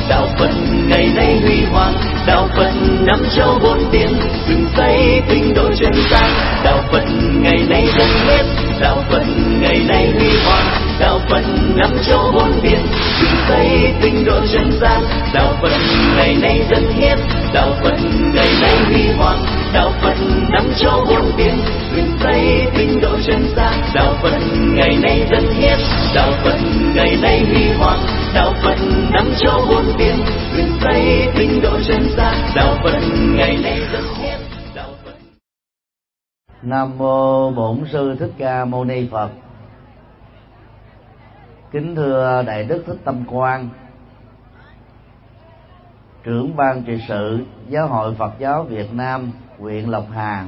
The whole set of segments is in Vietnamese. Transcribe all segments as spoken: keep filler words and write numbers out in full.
đạo Phật ngày nay huy hoàng, đạo Phật năm châu bốn biển, dựng xây tinh độ chân gian. Đạo Phật ngày nay dân hiến, đạo Phật ngày nay huy hoàng, đạo Phật năm châu bốn biển, dựng xây tinh độ chân gian. Đạo Phật ngày nay dân hiến, đạo Phật ngày nay huy hoàng, đạo Phật năm châu bốn biển, dựng xây tinh độ chân gian. Đạo Phật ngày nay dân hiến, đạo Phật ngày nay huy hoàng, đạo Phật năm châu bốn biển, dựng xây tinh độ chân gian. Đạo Phật ngày nay dân hiến, đạo Phật. Nam mô Bổn Sư Thích Ca Mâu Ni Phật. Kính thưa Đại Đức Thích Tâm Quang, trưởng ban trị sự Giáo hội Phật giáo Việt Nam huyện Lộc Hà.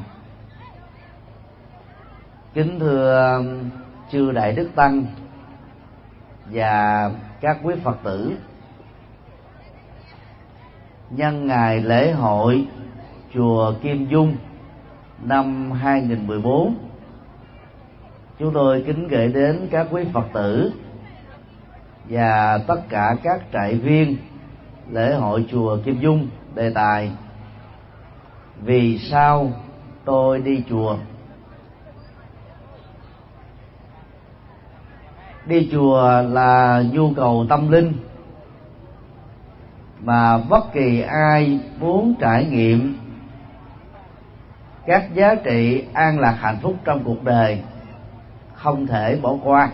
Kính thưa chư Đại Đức Tăng và các quý Phật tử, nhân ngày lễ hội chùa Kim Dung năm hai nghìn không trăm mười bốn, chúng tôi kính gửi đến các quý Phật tử và tất cả các trại viên lễ hội chùa Kim Dung đề tài: vì sao tôi đi chùa? Đi chùa là nhu cầu tâm linh mà bất kỳ ai muốn trải nghiệm các giá trị an lạc hạnh phúc trong cuộc đời không thể bỏ qua.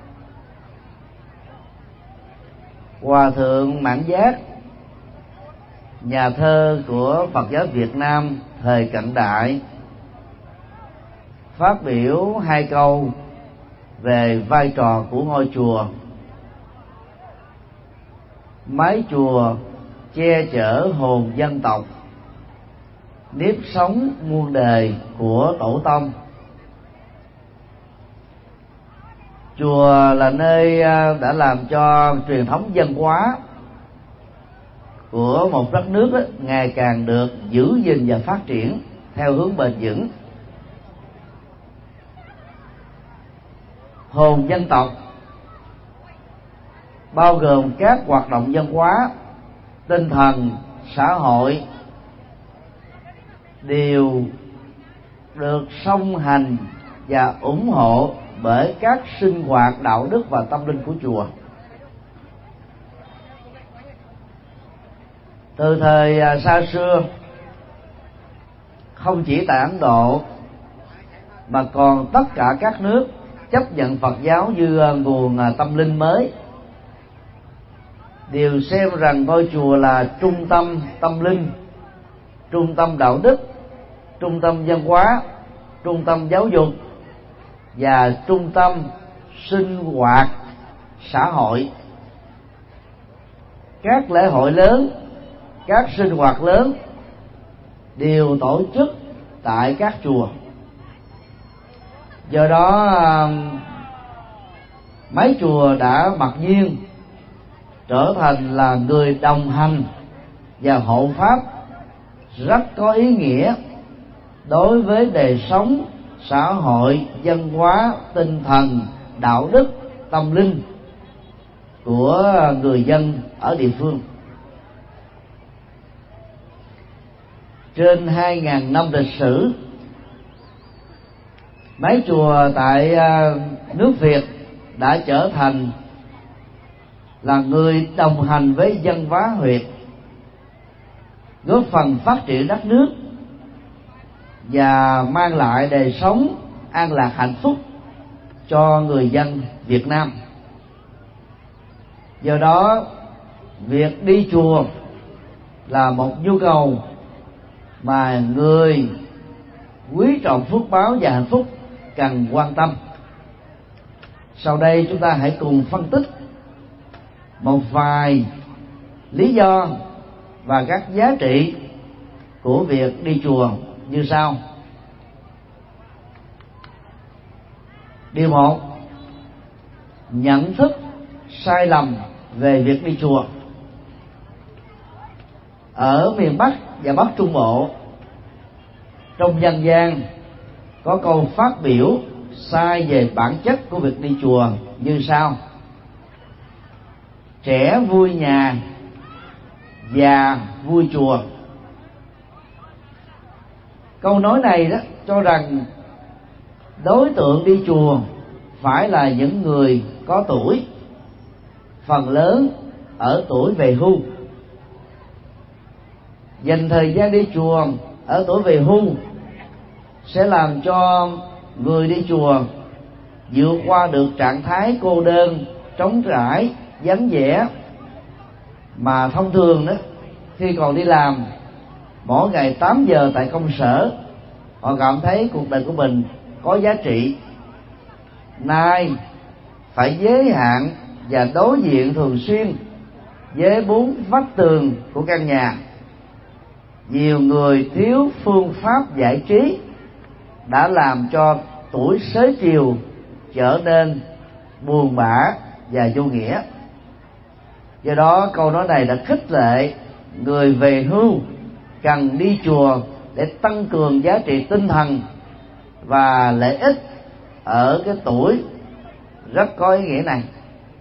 Hòa thượng Mãn Giác, nhà thơ của Phật giáo Việt Nam thời cận đại, phát biểu hai câu về vai trò của ngôi chùa. Mái chùa che chở hồn dân tộc, nếp sống muôn đời của tổ tông. Chùa là nơi đã làm cho truyền thống văn hóa của một đất nước ngày càng được giữ gìn và phát triển theo hướng bền vững. Hồn dân tộc bao gồm các hoạt động văn hóa, tinh thần, xã hội đều được song hành và ủng hộ bởi các sinh hoạt đạo đức và tâm linh của chùa. Từ thời xa xưa, không chỉ tại Ấn Độ mà còn tất cả các nước chấp nhận Phật giáo như nguồn tâm linh mới đều xem rằng ngôi chùa là trung tâm tâm linh, trung tâm đạo đức, trung tâm văn hóa, trung tâm giáo dục và trung tâm sinh hoạt xã hội. Các lễ hội lớn, các sinh hoạt lớn đều tổ chức tại các chùa. Do đó mái chùa đã mặc nhiên trở thành là người đồng hành và hộ pháp rất có ý nghĩa đối với đời sống xã hội, văn hóa, tinh thần, đạo đức, tâm linh của người dân ở địa phương. Trên hai nghìn năm lịch sử, mái chùa tại nước Việt đã trở thành là người đồng hành với văn hóa Việt, góp phần phát triển đất nước và mang lại đời sống an lạc hạnh phúc cho người dân Việt Nam. Do đó, việc đi chùa là một nhu cầu mà người quý trọng phước báo và hạnh phúc cần quan tâm. Sau đây chúng ta hãy cùng phân tích một vài lý do và các giá trị của việc đi chùa như sau. Điều một, nhận thức sai lầm về việc đi chùa. Ở miền Bắc và Bắc Trung Bộ, trong dân gian có câu phát biểu sai về bản chất của việc đi chùa như sau: trẻ vui nhà, già vui chùa. Câu nói này đó cho rằng đối tượng đi chùa phải là những người có tuổi, phần lớn ở tuổi về hưu. Dành thời gian đi chùa ở tuổi về hưu sẽ làm cho người đi chùa vượt qua được trạng thái cô đơn, trống trải, vắng vẻ mà thông thường đó khi còn đi làm mỗi ngày tám giờ tại công sở, họ cảm thấy cuộc đời của mình có giá trị. Nay phải giới hạn và đối diện thường xuyên với bốn vách tường của căn nhà, nhiều người thiếu phương pháp giải trí đã làm cho tuổi xế chiều trở nên buồn bã và vô nghĩa. Do đó câu nói này đã khích lệ người về hưu cần đi chùa để tăng cường giá trị tinh thần và lợi ích ở cái tuổi rất có ý nghĩa này.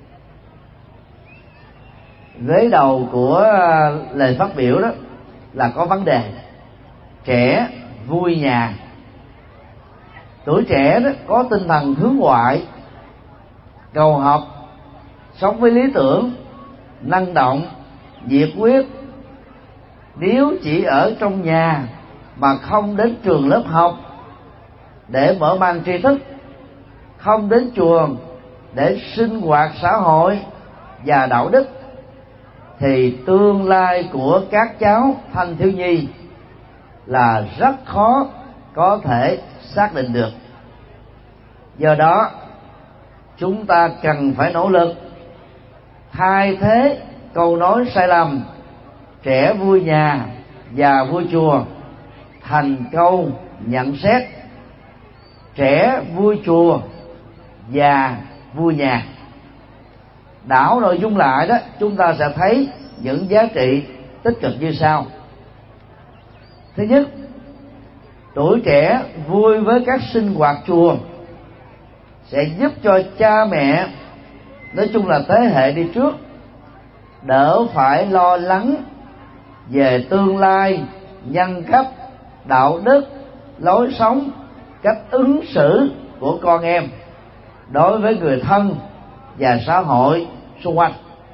Vế đầu của lời phát biểu đó là có vấn đề: trẻ vui nhà. Tuổi trẻ đó có tinh thần hướng ngoại, cầu học, sống với lý tưởng, năng động, nhiệt huyết. Nếu chỉ ở trong nhà mà không đến trường lớp học để mở mang tri thức, không đến chùa để sinh hoạt xã hội và đạo đức, thì tương lai của các cháu thanh thiếu nhi là rất khó có thể xác định được. Do đó chúng ta cần phải nỗ lực thay thế câu nói sai lầm trẻ vui nhà, già vui chùa thành câu nhận xét trẻ vui chùa, già vui nhà. Đảo nội dung lại đó, chúng ta sẽ thấy những giá trị tích cực như sau. Thứ nhất, tuổi trẻ vui với các sinh hoạt chùa sẽ giúp cho cha mẹ, nói chung là thế hệ đi trước, đỡ phải lo lắng về tương lai, nhân cách, đạo đức, lối sống, cách ứng xử của con em đối với người thân và xã hội xung quanh.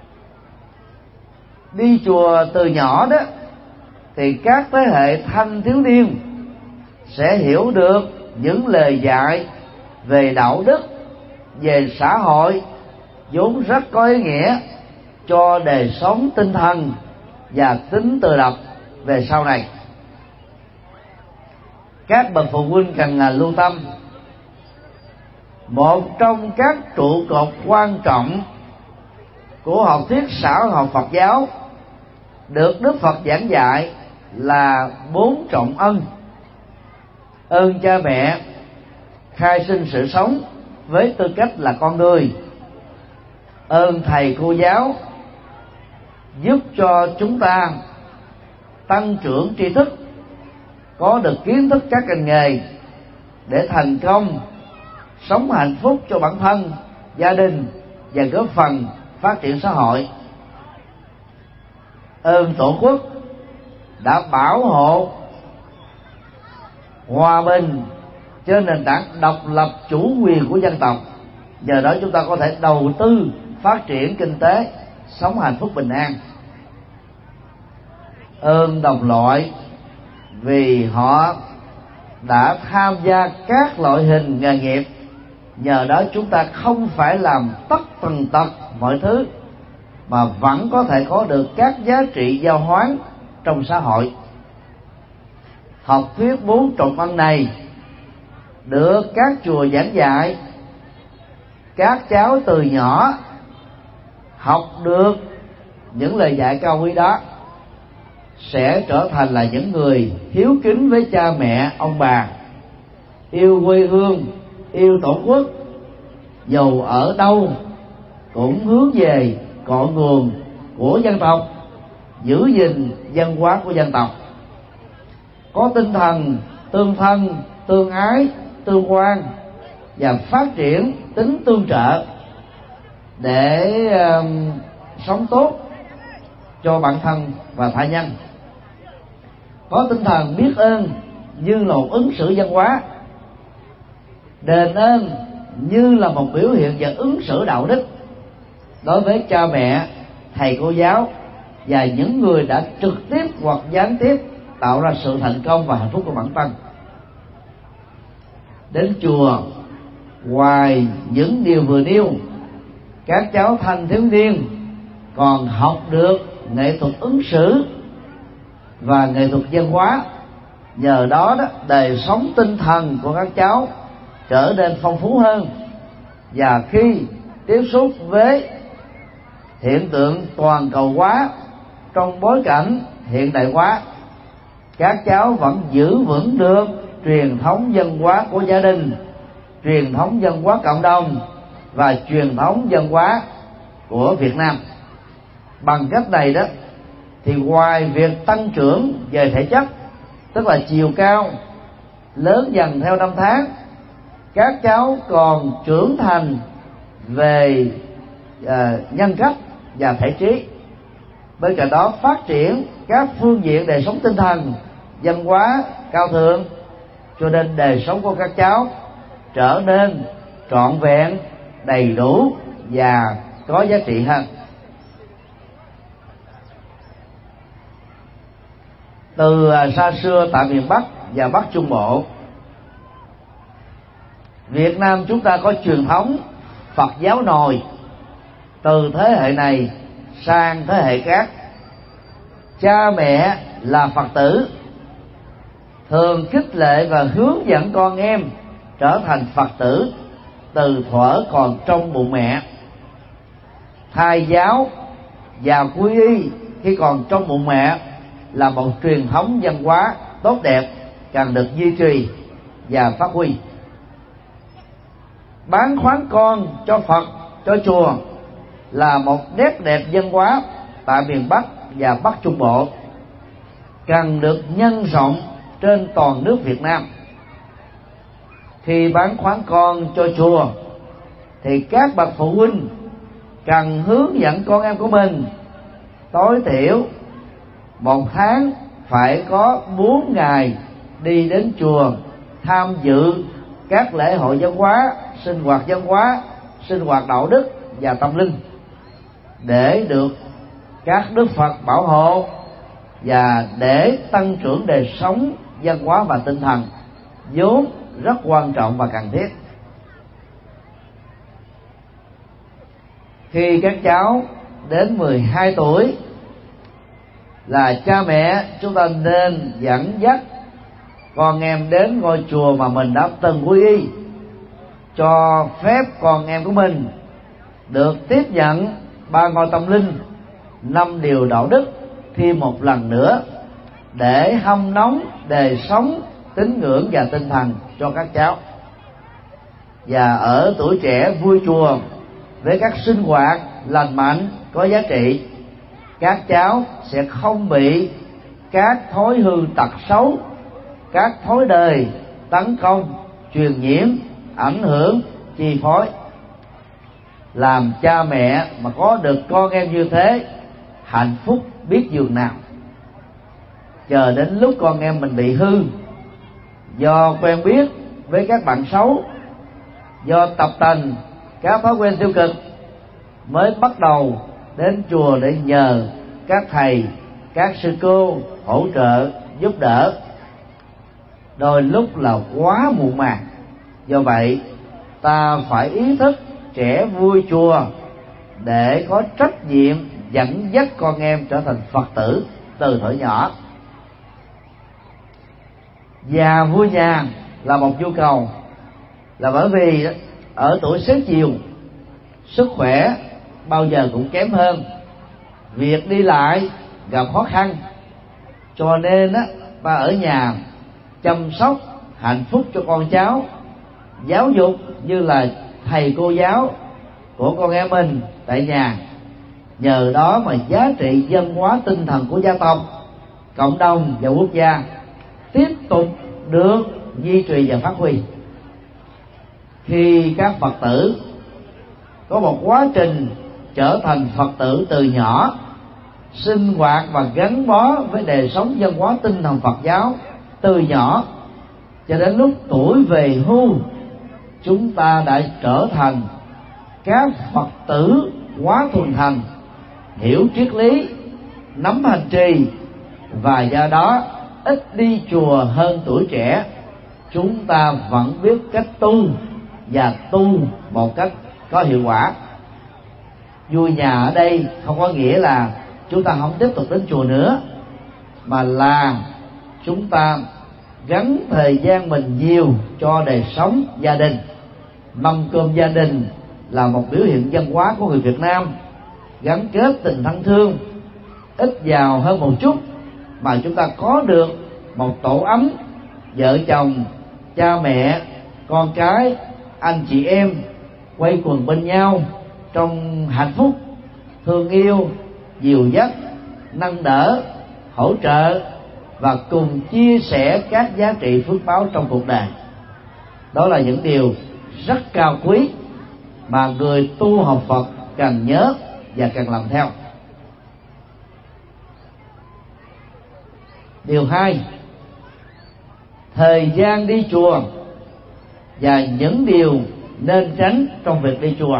Đi chùa từ nhỏ đó thì các thế hệ thanh thiếu niên sẽ hiểu được những lời dạy về đạo đức, về xã hội vốn rất có ý nghĩa cho đời sống tinh thần và tính tự lập về sau này. Các bậc phụ huynh cần lưu tâm, một trong các trụ cột quan trọng của học thuyết xã hội học Phật giáo được Đức Phật giảng dạy là bốn trọng ân: ơn cha mẹ khai sinh sự sống với tư cách là con người, ơn thầy cô giáo giúp cho chúng ta tăng trưởng tri thức, có được kiến thức các ngành nghề để thành công, sống hạnh phúc cho bản thân, gia đình và góp phần phát triển xã hội. Ơn Tổ quốc đã bảo hộ hòa bình trên nền tảng độc lập chủ quyền của dân tộc, nhờ đó chúng ta có thể đầu tư phát triển kinh tế, sống hạnh phúc bình an. Ơn đồng loại vì họ đã tham gia các loại hình nghề nghiệp, nhờ đó chúng ta không phải làm tất tần tật mọi thứ mà vẫn có thể có được các giá trị giao hoán trong xã hội. Học thuyết bốn trọng ân này được các chùa giảng dạy, các cháu từ nhỏ học được những lời dạy cao quý đó sẽ trở thành là những người hiếu kính với cha mẹ, ông bà, yêu quê hương, yêu tổ quốc, dù ở đâu cũng hướng về cội nguồn của dân tộc, giữ gìn văn hóa của dân tộc, có tinh thần tương thân, tương ái, tương quan và phát triển tính tương trợ để uh, sống tốt cho bản thân và tha nhân. Có tinh thần biết ơn như là một ứng xử văn hóa, đền ơn như là một biểu hiện và ứng xử đạo đức đối với cha mẹ, thầy cô giáo và những người đã trực tiếp hoặc gián tiếp tạo ra sự thành công và hạnh phúc của bản thân. Đến chùa, ngoài những điều vừa nêu, các cháu thanh thiếu niên còn học được nghệ thuật ứng xử và nghệ thuật văn hóa. Nhờ đó, đó đời sống tinh thần của các cháu trở nên phong phú hơn, và khi tiếp xúc với hiện tượng toàn cầu hóa trong bối cảnh hiện đại hóa, các cháu vẫn giữ vững được truyền thống văn hóa của gia đình, truyền thống văn hóa cộng đồng và truyền thống văn hóa của Việt Nam. Bằng cách này đó thì ngoài việc tăng trưởng về thể chất, tức là chiều cao lớn dần theo năm tháng, các cháu còn trưởng thành về uh, nhân cách và thể trí. Bên cạnh đó phát triển các phương diện đời sống tinh thần, văn hóa cao thượng, cho nên đời sống của các cháu trở nên trọn vẹn, đầy đủ và có giá trị hơn. Từ xa xưa tại miền Bắc và Bắc Trung Bộ, Việt Nam chúng ta có truyền thống Phật giáo nồi từ thế hệ này sang thế hệ khác. Cha mẹ là Phật tử thường khích lệ và hướng dẫn con em trở thành Phật tử từ thuở còn trong bụng mẹ. Thai giáo và quy y khi còn trong bụng mẹ là một truyền thống văn hóa tốt đẹp cần được duy trì và phát huy. Bán khoán con cho Phật, cho chùa là một nét đẹp văn hóa tại miền Bắc và Bắc Trung Bộ, cần được nhân rộng trên toàn nước Việt Nam. Khi bán khoán con cho chùa thì các bậc phụ huynh cần hướng dẫn con em của mình tối thiểu một tháng phải có bốn ngày đi đến chùa tham dự các lễ hội văn hóa, sinh hoạt văn hóa, sinh hoạt đạo đức và tâm linh, để được các đức Phật bảo hộ và để tăng trưởng đời sống văn hóa và tinh thần vốn rất quan trọng và cần thiết. Khi các cháu đến mười hai tuổi là cha mẹ chúng ta nên dẫn dắt con em đến ngôi chùa mà mình đã từng quy y, cho phép con em của mình được tiếp nhận ba ngôi tâm linh, năm điều đạo đức thêm một lần nữa, để hâm nóng đời sống tín ngưỡng và tinh thần cho các cháu. Và ở tuổi trẻ vui chùa với các sinh hoạt lành mạnh có giá trị, các cháu sẽ không bị các thói hư tật xấu, các thói đời tấn công, truyền nhiễm, ảnh hưởng, chi phối. Làm cha mẹ mà có được con em như thế, hạnh phúc biết dường nào. Chờ đến lúc con em mình bị hư do quen biết với các bạn xấu, do tập tành các thói quen tiêu cực, mới bắt đầu đến chùa để nhờ các thầy, các sư cô hỗ trợ giúp đỡ, đôi lúc là quá muộn màng. Do vậy ta phải ý thức trẻ vui chùa để có trách nhiệm dẫn dắt con em trở thành Phật tử từ thuở nhỏ. Già vui nhà là một nhu cầu, là bởi vì ở tuổi xế chiều sức khỏe bao giờ cũng kém hơn, việc đi lại gặp khó khăn, cho nên á ta ở nhà chăm sóc hạnh phúc cho con cháu, giáo dục như là thầy cô giáo của con em mình tại nhà. Nhờ đó mà giá trị văn hóa tinh thần của gia tộc, cộng đồng và quốc gia tiếp tục được duy trì và phát huy. Khi các Phật tử có một quá trình trở thành Phật tử từ nhỏ, sinh hoạt và gắn bó với đời sống văn hóa tinh thần Phật giáo từ nhỏ cho đến lúc tuổi về hưu, chúng ta đã trở thành các Phật tử quá thuần thành, hiểu triết lý, nắm hành trì, và do đó ít đi chùa hơn tuổi trẻ. Chúng ta vẫn biết cách tu và tu một cách có hiệu quả. Vui nhà ở đây không có nghĩa là chúng ta không tiếp tục đến chùa nữa, mà là chúng ta gắn thời gian mình nhiều cho đời sống gia đình. Mâm cơm gia đình là một biểu hiện văn hóa của người Việt Nam, gắn kết tình thân thương. Ít giàu hơn một chút mà chúng ta có được một tổ ấm, vợ chồng, cha mẹ, con cái, anh chị em quây quần bên nhau trong hạnh phúc, thương yêu, dìu dắt, nâng đỡ, hỗ trợ và cùng chia sẻ các giá trị phước báo trong cuộc đời. Đó là những điều rất cao quý mà người tu học Phật cần nhớ và cần làm theo. Điều hai, thời gian đi chùa và những điều nên tránh trong việc đi chùa.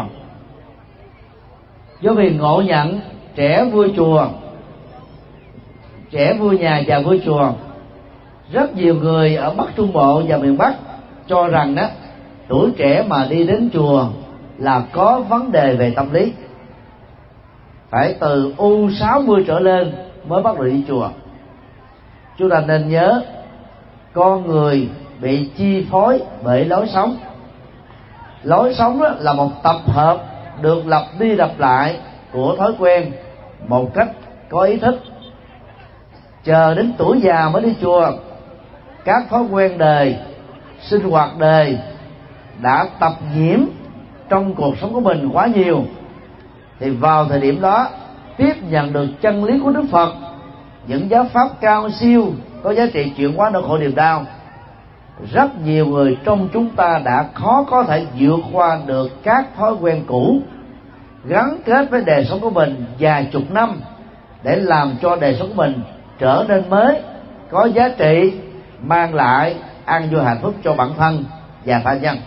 Do vì ngộ nhận trẻ vui chùa, trẻ vui nhà và vui chùa, rất nhiều người ở Bắc Trung Bộ và miền Bắc cho rằng đó tuổi trẻ mà đi đến chùa là có vấn đề về tâm lý, phải từ u sáu mươi trở lên mới bắt đầu đi chùa. Chúng ta nên nhớ, con người bị chi phối bởi lối sống. Lối sống đó là một tập hợp được lặp đi lặp lại của thói quen một cách có ý thức. Chờ đến tuổi già mới đi chùa, các thói quen đời, sinh hoạt đời đã tập nhiễm trong cuộc sống của mình quá nhiều, thì vào thời điểm đó tiếp nhận được chân lý của Đức Phật, những giáo pháp cao siêu có giá trị chuyển hóa nỗi khổ niềm đau, rất nhiều người trong chúng ta đã khó có thể vượt qua được các thói quen cũ, gắn kết với đời sống của mình vài chục năm để làm cho đời sống của mình trở nên mới, có giá trị, mang lại an vui hạnh phúc cho bản thân và tha nhân.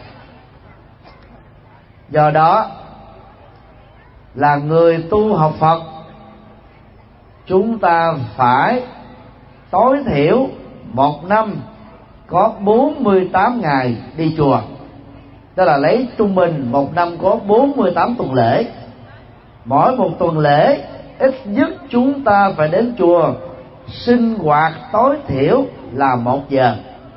Do đó là người tu học Phật, chúng ta phải tối thiểu một năm có bốn mươi tám ngày đi chùa. Tức là lấy trung bình một năm có bốn mươi tám tuần lễ. Mỗi một tuần lễ ít nhất chúng ta phải đến chùa sinh hoạt tối thiểu là một giờ.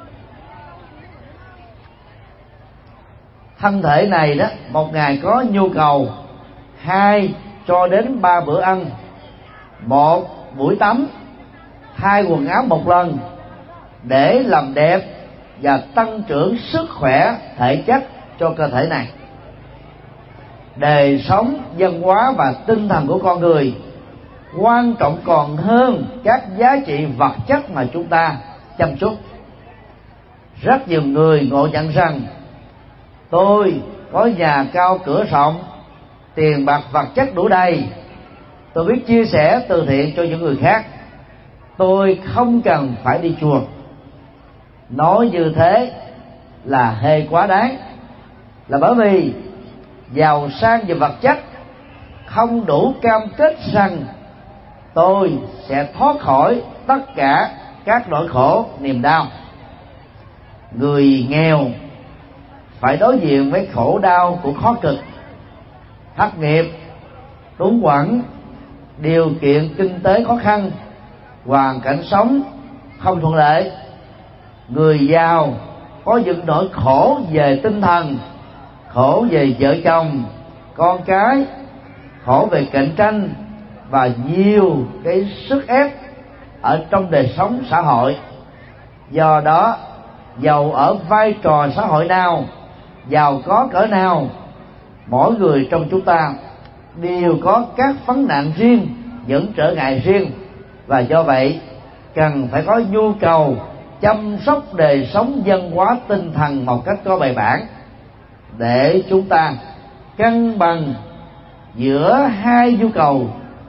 Thân thể này đó, một ngày có nhu cầu hai cho đến ba bữa ăn, một buổi tắm, thay quần áo một lần để làm đẹp và tăng trưởng sức khỏe thể chất cho cơ thể này. Đời sống văn hóa và tinh thần của con người quan trọng còn hơn các giá trị vật chất mà chúng ta chăm chút. Rất nhiều người ngộ nhận rằng tôi có nhà cao cửa rộng, tiền bạc vật chất đủ đầy, tôi biết chia sẻ từ thiện cho những người khác, tôi không cần phải đi chùa. Nói như thế là hơi quá đáng, là bởi vì giàu sang về vật chất không đủ cam kết rằng tôi sẽ thoát khỏi tất cả các nỗi khổ niềm đau. Người nghèo phải đối diện với khổ đau của khó cực, thất nghiệp, túng quẫn, điều kiện kinh tế khó khăn, hoàn cảnh sống không thuận lợi. Người giàu có những nỗi khổ về tinh thần, khổ về vợ chồng, con cái, khổ về cạnh tranh và nhiều cái sức ép ở trong đời sống xã hội. Do đó, giàu ở vai trò xã hội nào, giàu có cỡ nào, mỗi người trong chúng ta đều có các vấn nạn riêng, những trở ngại riêng, và do vậy cần phải có nhu cầu chăm sóc đời sống văn hóa tinh thần một cách có bài bản, để chúng ta cân bằng giữa hai nhu cầu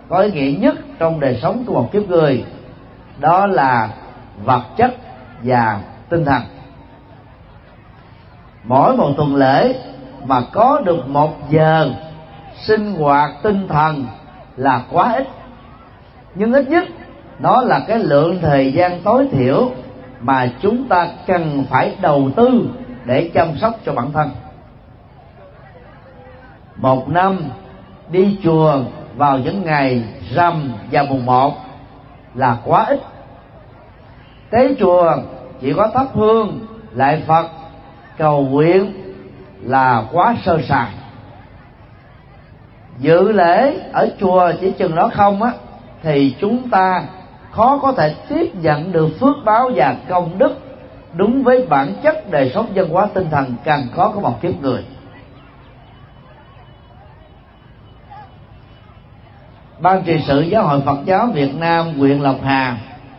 có ý nghĩa nhất trong đời sống của một kiếp người, đó là vật chất và tinh thần. Mỗi một tuần lễ mà có được một giờ sinh hoạt tinh thần là quá ít, nhưng ít nhất nó là cái lượng thời gian tối thiểu mà chúng ta cần phải đầu tư để chăm sóc cho bản thân. Một năm đi chùa vào những ngày rằm và mùng một là quá ít. Tới chùa chỉ có thắp hương lạy Phật cầu nguyện là quá sơ sài. Dự lễ ở chùa chỉ chừng đó không á, thì chúng ta khó có thể tiếp nhận được phước báo và công đức đúng với bản chất đời sống văn hóa tinh thần cần có của một kiếp người. Ban trị sự Giáo hội Phật giáo Việt Nam huyện Lộc Hà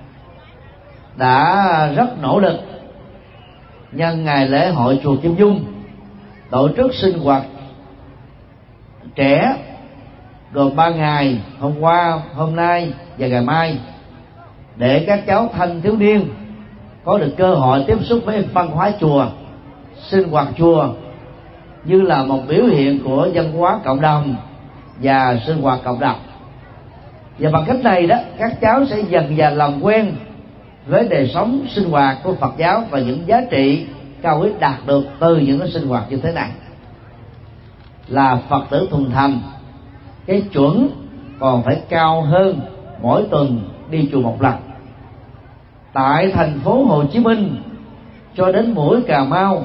đã rất nỗ lực nhân ngày lễ hội chùa Kim Dung tổ chức sinh hoạt trẻ gồm ba ngày, hôm qua, hôm nay và ngày mai, để các cháu thanh thiếu niên có được cơ hội tiếp xúc với văn hóa chùa, sinh hoạt chùa như là một biểu hiện của văn hóa cộng đồng và sinh hoạt cộng đồng. Và bằng cách này đó, các cháu sẽ dần dần làm quen với đời sống sinh hoạt của Phật giáo và những giá trị cao quý đạt được từ những cái sinh hoạt như thế này. Là Phật tử thuần thành, cái chuẩn còn phải cao hơn mỗi tuần đi chùa một lần. Tại thành phố Hồ Chí Minh cho đến mũi Cà Mau,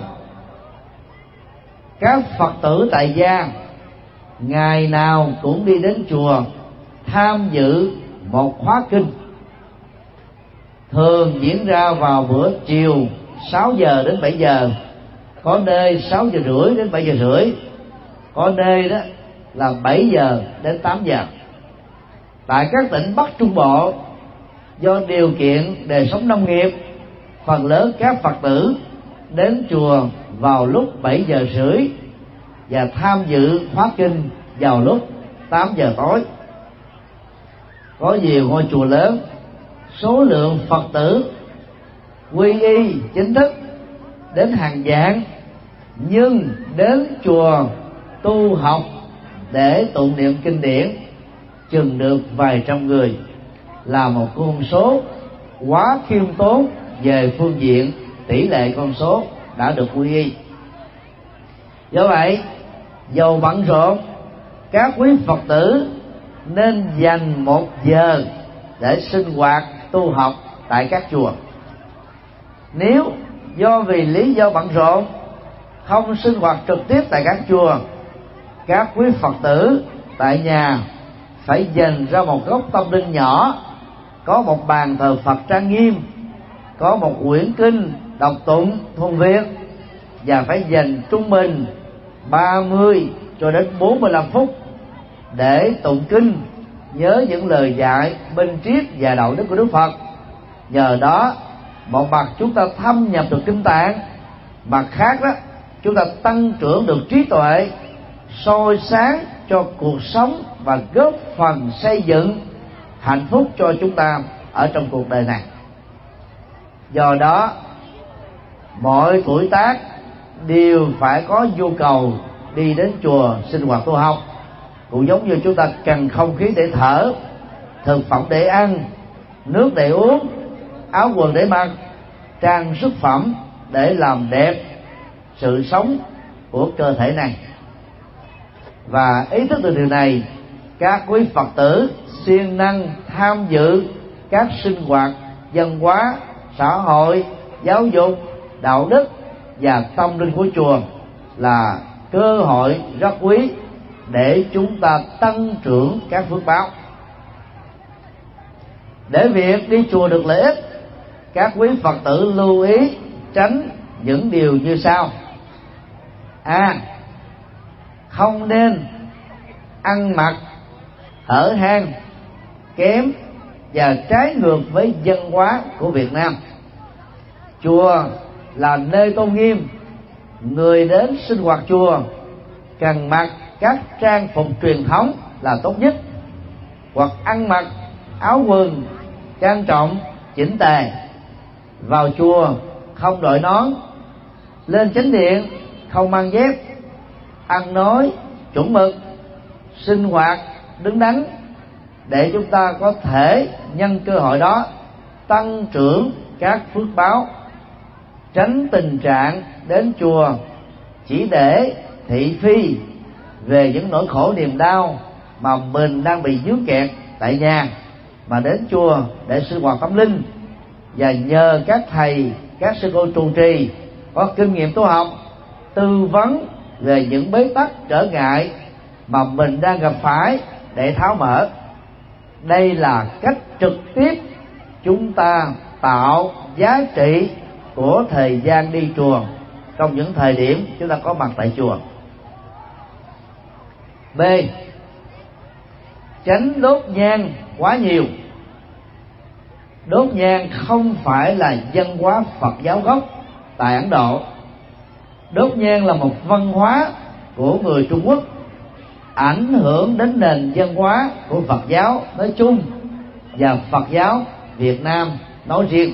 các Phật tử tại gia ngày nào cũng đi đến chùa tham dự một khóa kinh, thường diễn ra vào bữa chiều sáu giờ đến bảy giờ, có nơi sáu giờ rưỡi đến bảy giờ rưỡi, có nơi đó là bảy giờ đến tám giờ. Tại các tỉnh Bắc Trung Bộ, do điều kiện đời sống nông nghiệp, phần lớn các Phật tử đến chùa vào lúc bảy giờ rưỡi và tham dự khóa kinh vào lúc tám giờ tối. Có nhiều ngôi chùa lớn, số lượng Phật tử quy y chính thức đến hàng vạn, nhưng đến chùa tu học để tụng niệm kinh điển chừng được vài trăm người, là một con số quá khiêm tốn về phương diện tỷ lệ con số đã được quy y. Do vậy, dầu bận rộn, các quý Phật tử nên dành một giờ để sinh hoạt tu học tại các chùa. Nếu do vì lý do bận rộn không sinh hoạt trực tiếp tại các chùa, các quý Phật tử tại nhà phải dành ra một góc tâm linh nhỏ, có một bàn thờ Phật trang nghiêm, có một quyển kinh đọc tụng thuần Việt, và phải dành trung bình ba mươi cho đến bốn mươi lăm phút để tụng kinh, nhớ những lời dạy minh triết và đạo đức của Đức Phật. Nhờ đó, một mặt chúng ta thâm nhập được kinh tạng, mặt khác đó chúng ta tăng trưởng được trí tuệ, soi sáng cho cuộc sống và góp phần xây dựng hạnh phúc cho chúng ta ở trong cuộc đời này. Do đó, mọi tuổi tác đều phải có nhu cầu đi đến chùa sinh hoạt tu học, cũng giống như chúng ta cần không khí để thở, thực phẩm để ăn, nước để uống, áo quần để mặc, trang sức phẩm để làm đẹp sự sống của cơ thể này. Và ý thức được điều này, các quý Phật tử siêng năng tham dự các sinh hoạt văn hóa, xã hội, giáo dục, đạo đức và tâm linh của chùa là cơ hội rất quý để chúng ta tăng trưởng các phước báo. Để việc đi chùa được lợi ích, các quý Phật tử lưu ý tránh những điều như sau. A. À, không nên ăn mặc hở hang, kém và trái ngược với văn hóa của Việt Nam. Chùa là nơi tôn nghiêm, người đến sinh hoạt chùa cần mặc các trang phục truyền thống là tốt nhất. hoặc ăn mặc áo quần trang trọng chỉnh tề, vào chùa không đội nón, lên chánh điện không mang dép, ăn nói chuẩn mực, sinh hoạt đứng đắn, để chúng ta có thể nhân cơ hội đó tăng trưởng các phước báo, tránh tình trạng đến chùa chỉ để thị phi về những nỗi khổ niềm đau mà mình đang bị vướng kẹt tại nhà, mà đến chùa để sinh hoạt tâm linh và nhờ các thầy, các sư cô trụ trì có kinh nghiệm tu học tư vấn về những bế tắc trở ngại mà mình đang gặp phải để tháo mở. Đây là cách trực tiếp chúng ta tạo giá trị của thời gian đi chùa trong những thời điểm chúng ta có mặt tại chùa. B. Tránh đốt nhang quá nhiều. Đốt nhang không phải là văn hóa Phật giáo gốc tại Ấn Độ. Đốt nhang là một văn hóa của người Trung Quốc, ảnh hưởng đến nền văn hóa của Phật giáo nói chung và Phật giáo Việt Nam nói riêng.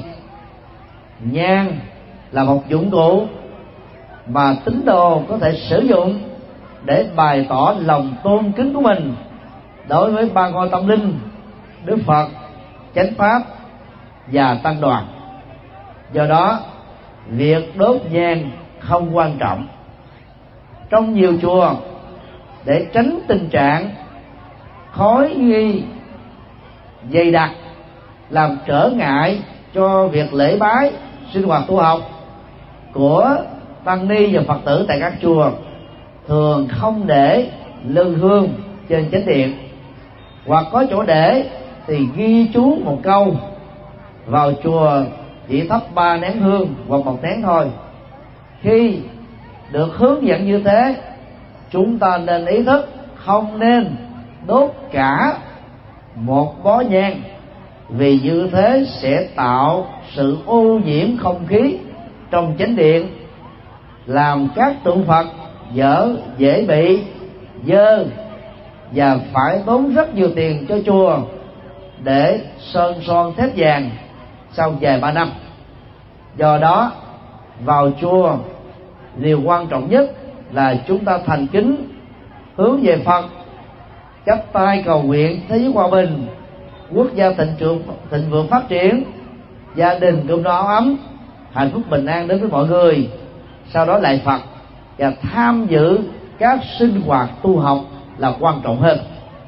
Nhang là một dụng cụ mà tín đồ có thể sử dụng để bày tỏ lòng tôn kính của mình đối với ba ngôi tâm linh, Đức Phật, Chánh Pháp và Tăng đoàn. Do đó, việc đốt nhang không quan trọng. Trong nhiều chùa, để tránh tình trạng khói nghi dày đặc làm trở ngại cho việc lễ bái, sinh hoạt tu học của tăng ni và Phật tử tại các chùa, thường không để lư hương trên chánh điện, hoặc có chỗ để thì ghi chú một câu: vào chùa chỉ thắp ba nén hương hoặc một nén thôi. Khi được hướng dẫn như thế, chúng ta nên ý thức không nên đốt cả một bó nhang, vì như thế sẽ tạo sự ô nhiễm không khí trong chánh điện, làm các tượng Phật dở dễ bị dơ và phải tốn rất nhiều tiền cho chùa để sơn son thép vàng sau vài ba năm. Do đó, vào chùa, điều quan trọng nhất là chúng ta thành kính hướng về Phật, chắp tay cầu nguyện thế giới hòa bình, quốc gia thịnh vượng, thịnh vượng phát triển, gia đình cơm no áo ấm, hạnh phúc bình an đến với mọi người. Sau đó lại Phật và tham dự các sinh hoạt tu học là quan trọng hơn.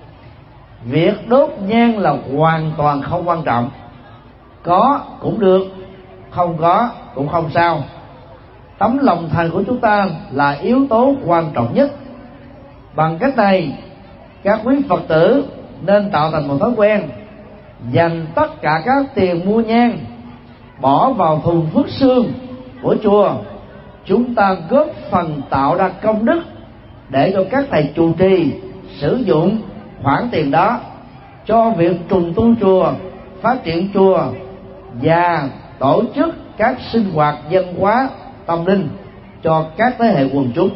Việc đốt nhang là hoàn toàn không quan trọng, có cũng được, không có cũng không sao. Tấm lòng thành của chúng ta là yếu tố quan trọng nhất. Bằng cách này, các quý Phật tử nên tạo thành một thói quen dành tất cả các tiền mua nhang bỏ vào thùng phước sương của chùa. Chúng ta góp phần tạo ra công đức để cho các thầy trụ trì sử dụng khoản tiền đó cho việc trùng tu chùa, phát triển chùa và tổ chức các sinh hoạt văn hóa tâm linh cho các thế hệ quần chúng.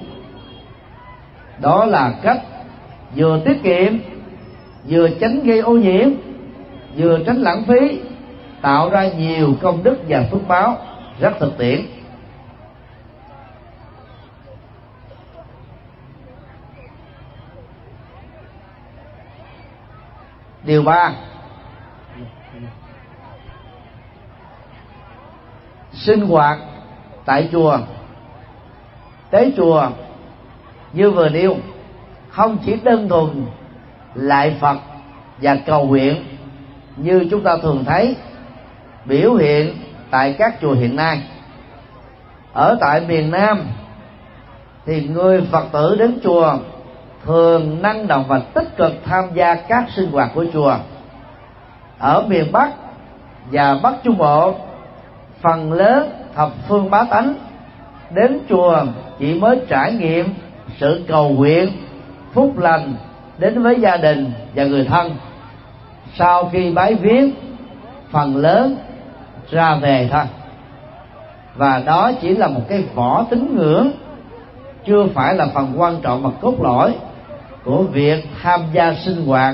Đó là cách vừa tiết kiệm, vừa tránh gây ô nhiễm, vừa tránh lãng phí, tạo ra nhiều công đức và phước báo rất thực tiễn. Điều ba, sinh hoạt tại chùa. Tới chùa như vừa nêu, không chỉ đơn thuần lại Phật và cầu nguyện như chúng ta thường thấy biểu hiện tại các chùa hiện nay. Ở tại miền Nam thì người Phật tử đến chùa thường năng động và tích cực tham gia các sinh hoạt của chùa. Ở miền Bắc và Bắc Trung Bộ, phần lớn thập phương bá tánh đến chùa chỉ mới trải nghiệm sự cầu nguyện phúc lành đến với gia đình và người thân. Sau khi bái viếng, phần lớn ra về thôi. Và đó chỉ là một cái vỏ tín ngưỡng, chưa phải là phần quan trọng và cốt lõi của việc tham gia sinh hoạt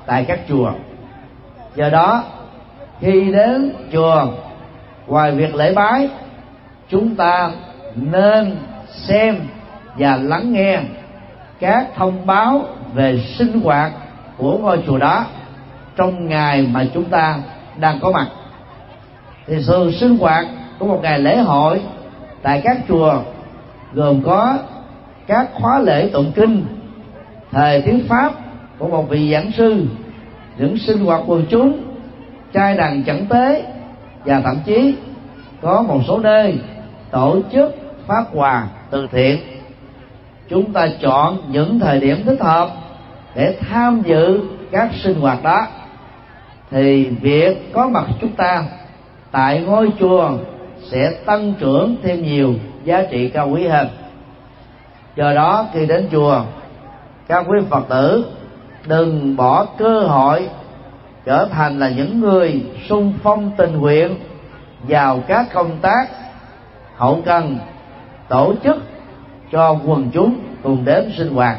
tại các chùa. Do đó khi đến chùa, ngoài việc lễ bái, chúng ta nên xem và lắng nghe các thông báo về sinh hoạt của ngôi chùa đó trong ngày mà chúng ta đang có mặt. Thì sự sinh hoạt của một ngày lễ hội tại các chùa gồm có các khóa lễ tụng kinh, thời tiếng Pháp của một vị giảng sư, những sinh hoạt quần chúng, trai đàn chẩn tế, và thậm chí có một số nơi tổ chức phát quà từ thiện. Chúng ta chọn những thời điểm thích hợp để tham dự các sinh hoạt đó, thì việc có mặt chúng ta tại ngôi chùa sẽ tăng trưởng thêm nhiều giá trị cao quý hơn. Do đó khi đến chùa, các quý Phật tử đừng bỏ cơ hội trở thành là những người xung phong tình nguyện vào các công tác hậu cần, tổ chức cho quần chúng cùng đến sinh hoạt.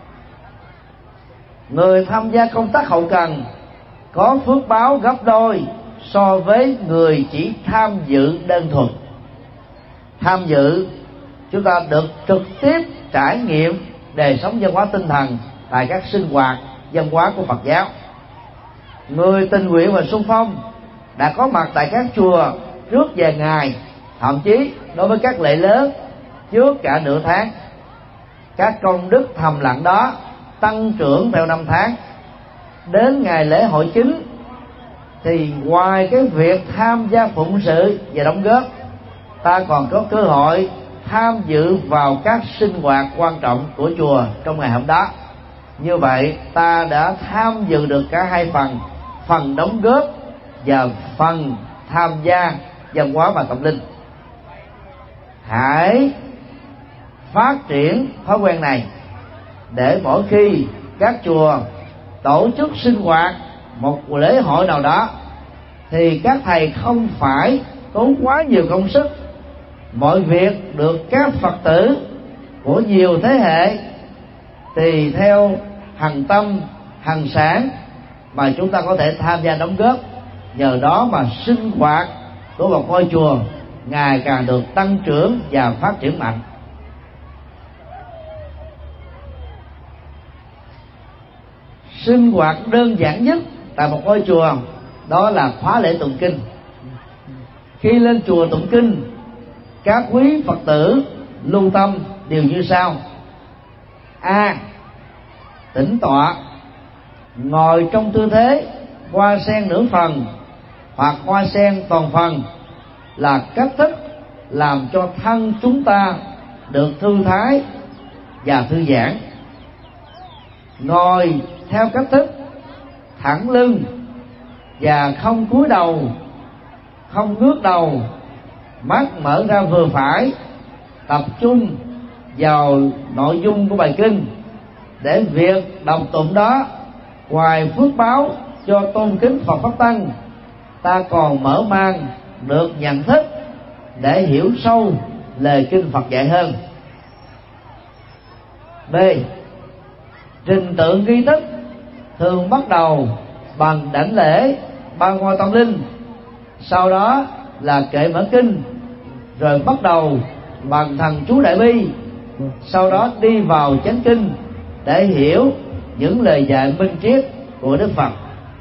Người tham gia công tác hậu cần có phước báo gấp đôi so với người chỉ tham dự đơn thuần. Tham dự, chúng ta được trực tiếp trải nghiệm đời sống văn hóa tinh thần tại các sinh hoạt văn hóa của Phật giáo. Người tình nguyện và xung phong đã có mặt tại các chùa trước vài ngày, thậm chí đối với các lễ lớn trước cả nửa tháng. Các công đức thầm lặng đó tăng trưởng theo năm tháng. Đến ngày lễ hội chính thì ngoài cái việc tham gia phụng sự và đóng góp, ta còn có cơ hội tham dự vào các sinh hoạt quan trọng của chùa trong ngày hôm đó. Như vậy ta đã tham dự được cả hai phần, phần đóng góp và phần tham gia văn hóa và tâm linh. Hãy phát triển thói quen này để mỗi khi các chùa tổ chức sinh hoạt một lễ hội nào đó thì các thầy không phải tốn quá nhiều công sức. Mọi việc được các Phật tử của nhiều thế hệ tùy theo hằng tâm, hằng sản mà chúng ta có thể tham gia đóng góp. Nhờ đó mà sinh hoạt của một ngôi chùa ngày càng được tăng trưởng và phát triển mạnh. Sinh hoạt đơn giản nhất tại một ngôi chùa đó là khóa lễ tụng kinh. Khi lên chùa tụng kinh, các quý Phật tử lưu tâm đều như sau: A. Tĩnh tọa, ngồi trong tư thế hoa sen nửa phần hoặc hoa sen toàn phần là cách thức làm cho thân chúng ta được thư thái và thư giãn. Ngồi theo cách thức thẳng lưng và không cúi đầu, không ngước đầu, mắt mở ra vừa phải, tập trung vào nội dung của bài kinh, để việc đọc tụng đó ngoài phước báo cho tôn kính Phật Pháp Tăng, ta còn mở mang được nhận thức để hiểu sâu lời kinh Phật dạy hơn. B. Trình tự nghi thức thường bắt đầu bằng đảnh lễ ba ngôi tâm linh, sau đó là kệ mở kinh, rồi bắt đầu bằng thần chú đại bi, sau đó đi vào chánh kinh để hiểu những lời dạy minh triết của Đức Phật.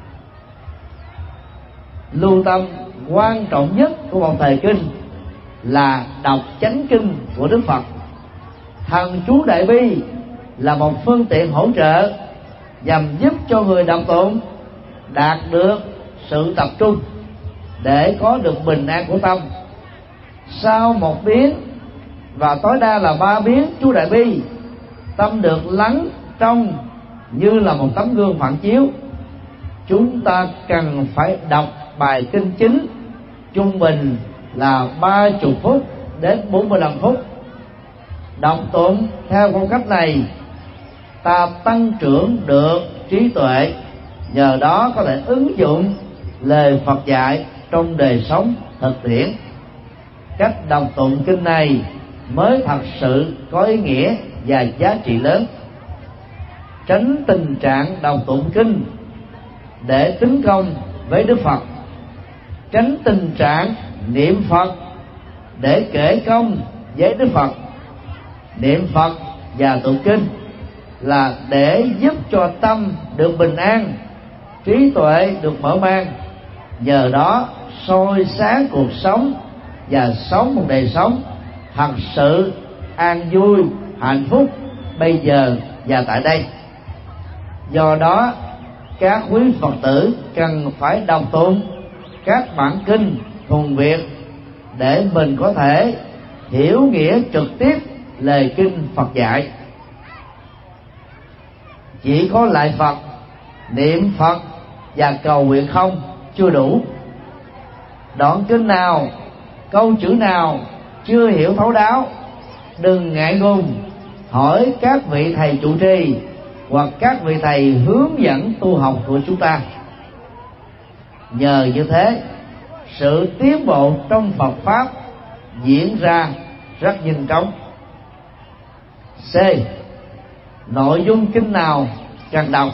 Lưu tâm quan trọng nhất của một thời kinh là đọc chánh kinh của Đức Phật. Thần chú đại bi là một phương tiện hỗ trợ nhằm giúp cho người đọc tụng đạt được sự tập trung để có được bình an của tâm. Sau một biến và tối đa là ba biến chú đại bi, tâm được lắng trong như là một tấm gương phản chiếu. Chúng ta cần phải đọc bài kinh chính trung bình là ba mươi phút đến bốn mươi lăm phút. Đọc tụng theo phong cách này, ta tăng trưởng được trí tuệ, nhờ đó có thể ứng dụng lời Phật dạy trong đời sống thực tiễn. Cách đọc tụng kinh này mới thật sự có ý nghĩa và giá trị lớn. Tránh tình trạng đọc tụng kinh để tấn công với Đức Phật, tránh tình trạng niệm Phật để kể công với Đức Phật. Niệm Phật và tụng kinh là để giúp cho tâm được bình an, trí tuệ được mở mang, nhờ đó soi sáng cuộc sống và sống một đời sống thật sự an vui, hạnh phúc bây giờ và tại đây. Do đó các quý Phật tử cần phải đọc tụng các bản kinh thuần Việt để mình có thể hiểu nghĩa trực tiếp lời kinh Phật dạy. Chỉ có lại Phật, niệm Phật và cầu nguyện không chưa đủ. Đoạn kinh nào, câu chữ nào chưa hiểu thấu đáo, đừng ngại ngùng hỏi các vị thầy trụ trì hoặc các vị thầy hướng dẫn tu học của chúng ta. Nhờ như thế, sự tiến bộ trong Phật pháp diễn ra rất nhanh chóng. C. Nội dung kinh nào cần đọc?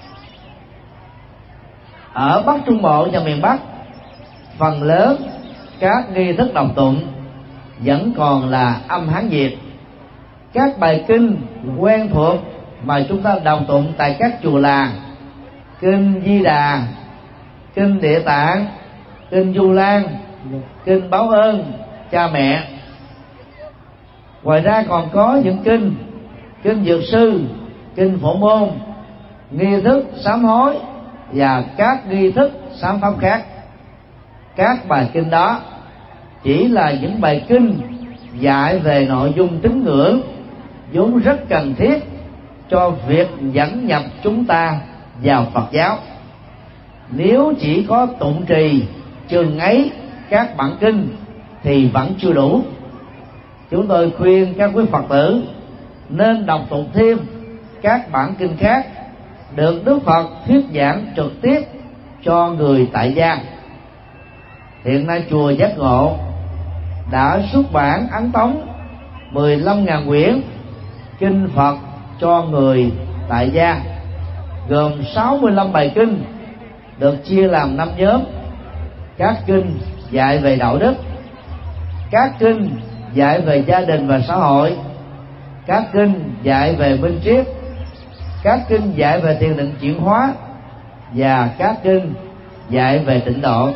Ở Bắc Trung Bộ và miền Bắc, phần lớn các nghi thức đọc tụng vẫn còn là âm Hán Việt. Các bài kinh quen thuộc mà chúng ta đọc tụng tại các chùa làng, kinh Di Đà, kinh Địa Tạng, kinh Du Lan, kinh Báo Ơn Cha Mẹ. Ngoài ra còn có những kinh kinh Dược Sư, kinh Phổ Môn, nghi thức sám hối và các nghi thức sám pháp khác. Các bài kinh đó chỉ là những bài kinh dạy về nội dung tín ngưỡng vốn rất cần thiết cho việc dẫn nhập chúng ta vào Phật giáo. Nếu chỉ có tụng trì chừng ấy các bản kinh thì vẫn chưa đủ. Chúng tôi khuyên các quý Phật tử nên đọc tụng thêm các bản kinh khác được Đức Phật thuyết giảng trực tiếp cho người tại gia. Hiện nay chùa Giác Ngộ đã xuất bản ấn tống mười lăm nghìn quyển kinh Phật cho người tại gia, gồm sáu mươi lăm bài kinh được chia làm năm nhóm. Các kinh dạy về đạo đức, các kinh dạy về gia đình và xã hội, các kinh dạy về minh triết, các kinh dạy về thiền định chuyển hóa và các kinh dạy về tịnh độ.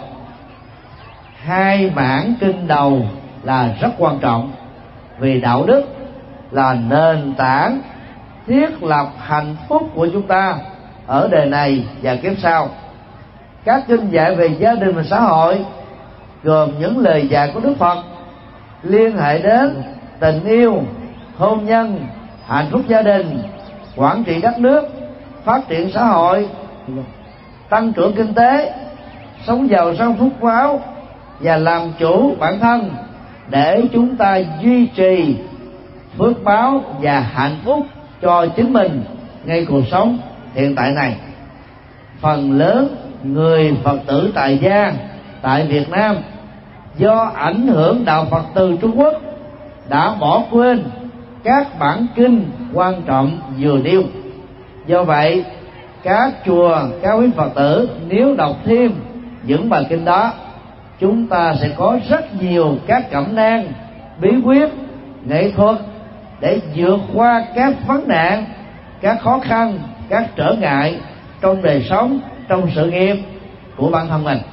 Hai mảng kinh đầu là rất quan trọng, vì đạo đức là nền tảng thiết lập hạnh phúc của chúng ta ở đời này và kiếp sau. Các kinh dạy về gia đình và xã hội gồm những lời dạy của Đức Phật liên hệ đến tình yêu, hôn nhân, hạnh phúc gia đình, quản trị đất nước, phát triển xã hội, tăng trưởng kinh tế, sống giàu sang phúc báo và làm chủ bản thân để chúng ta duy trì phước báo và hạnh phúc cho chính mình ngay cuộc sống hiện tại này. Phần lớn người Phật tử tại gia tại Việt Nam do ảnh hưởng đạo Phật từ Trung Quốc đã bỏ quên các bản kinh quan trọng vừa nêu. Do vậy, các chùa, các quý Phật tử nếu đọc thêm những bài kinh đó, chúng ta sẽ có rất nhiều các cẩm nang, bí quyết, nghệ thuật để vượt qua các vấn nạn, các khó khăn, các trở ngại trong đời sống, trong sự nghiệp của bản thân mình.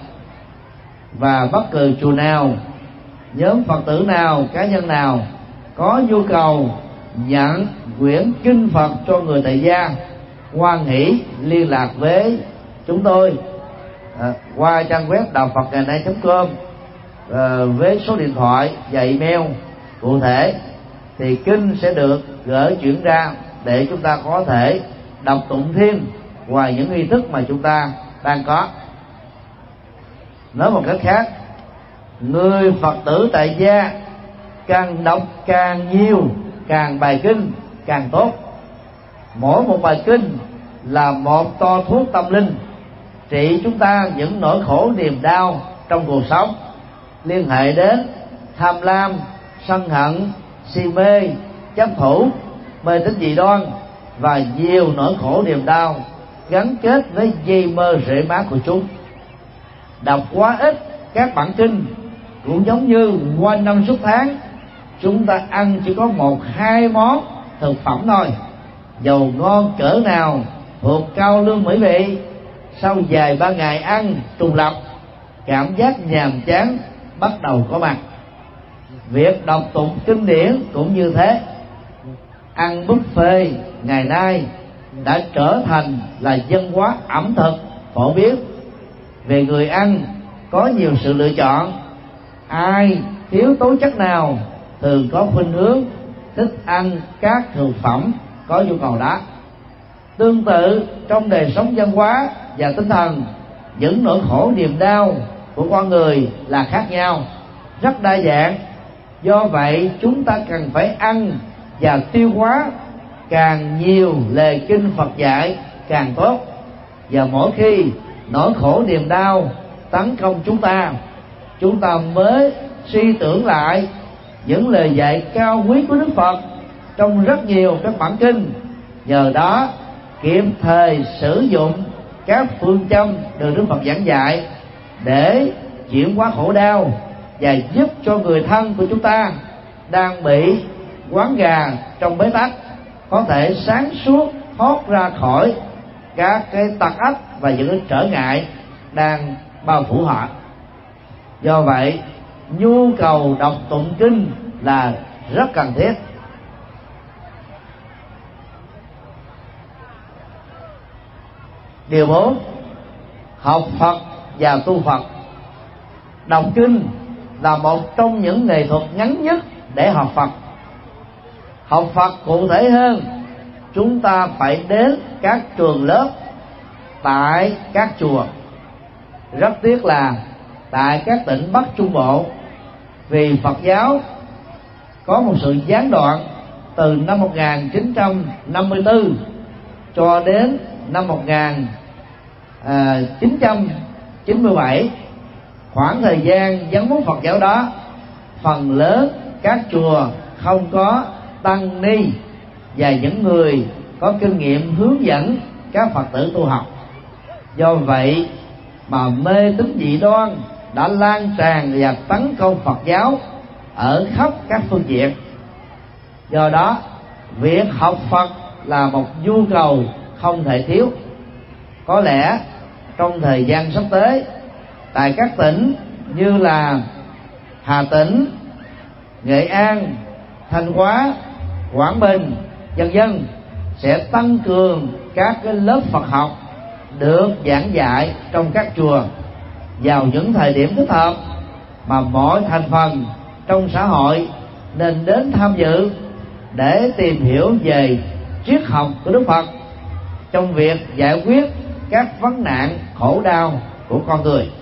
Và bất cứ chùa nào, nhóm Phật tử nào, cá nhân nào có nhu cầu nhận quyển kinh Phật cho người tại gia, hoan hỷ liên lạc với chúng tôi à, qua trang web đạo Phật ngày nay chấm com à, với số điện thoại và email cụ thể, thì kinh sẽ được gửi chuyển ra để chúng ta có thể đọc tụng thêm ngoài những nghi thức mà chúng ta đang có. Nói một cách khác, người Phật tử tại gia càng đọc càng nhiều, càng bài kinh càng tốt. Mỗi một bài kinh là một to thuốc tâm linh, trị chúng ta những nỗi khổ niềm đau trong cuộc sống liên hệ đến tham lam, sân hận, si mê, chấp thủ, mê tín dị đoan và nhiều nỗi khổ niềm đau gắn kết với dây mơ rễ má của chúng. Đọc quá ít các bản kinh cũng giống như quanh năm suốt tháng chúng ta ăn chỉ có một hai món thực phẩm thôi, dầu ngon cỡ nào, thuộc cao lương mỹ vị, sau vài ba ngày ăn trùng lặp, cảm giác nhàm chán bắt đầu có mặt. Việc đọc tụng kinh điển cũng như thế. Ăn buffet ngày nay đã trở thành là văn hóa ẩm thực phổ biến. Về người ăn có nhiều sự lựa chọn, ai thiếu tố chất nào thường có khuynh hướng thích ăn các thực phẩm có nhu cầu đó. Tương tự trong đời sống văn hóa và tinh thần, những nỗi khổ niềm đau của con người là khác nhau, rất đa dạng. Do vậy chúng ta cần phải ăn và tiêu hóa càng nhiều lời kinh Phật dạy càng tốt. Và mỗi khi nỗi khổ niềm đau tấn công chúng ta, chúng ta mới suy tưởng lại những lời dạy cao quý của Đức Phật trong rất nhiều các bản kinh. Nhờ đó kịp thời sử dụng các phương châm được Đức Phật giảng dạy để chuyển hóa khổ đau và giúp cho người thân của chúng ta đang bị quán gà trong bế tắc có thể sáng suốt thoát ra khỏi các cái tặc ách và những cái trở ngại đang bao phủ họ. Do vậy nhu cầu đọc tụng kinh là rất cần thiết. Điều bốn, học Phật và tu Phật. Đọc kinh là một trong những nghệ thuật ngắn nhất để học Phật. Học Phật cụ thể hơn, chúng ta phải đến các trường lớp tại các chùa. Rất tiếc là tại các tỉnh Bắc Trung Bộ, vì Phật giáo có một sự gián đoạn từ năm một nghìn chín trăm năm mươi tư cho đến năm một nghìn chín trăm chín mươi bảy, khoảng thời gian vắng bóng Phật giáo đó, phần lớn các chùa không có tăng ni và những người có kinh nghiệm hướng dẫn các Phật tử tu học. Do vậy mà mê tín dị đoan đã lan tràn và tấn công Phật giáo ở khắp các phương diện. Do đó việc học Phật là một nhu cầu không thể thiếu. Có lẽ trong thời gian sắp tới, tại các tỉnh như là Hà Tĩnh, Nghệ An, Thanh Hóa, Quảng Bình, vân vân sẽ tăng cường các cái lớp Phật học được giảng dạy trong các chùa vào những thời điểm thích hợp mà mọi thành phần trong xã hội nên đến tham dự để tìm hiểu về triết học của Đức Phật trong việc giải quyết các vấn nạn khổ đau của con người.